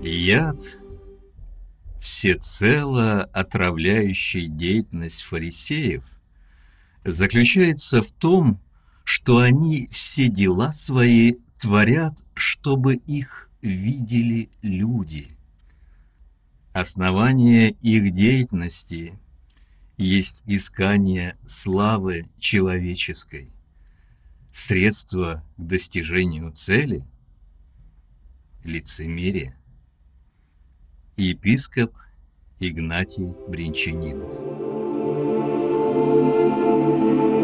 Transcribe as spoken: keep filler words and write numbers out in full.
Яд, всецело отравляющий деятельность фарисеев, заключается в том, что они все дела свои творят, чтобы их видели люди. Основание их деятельности есть искание славы человеческой. Средство к достижению цели – лицемерие. Епископ Игнатий Бринчанинов.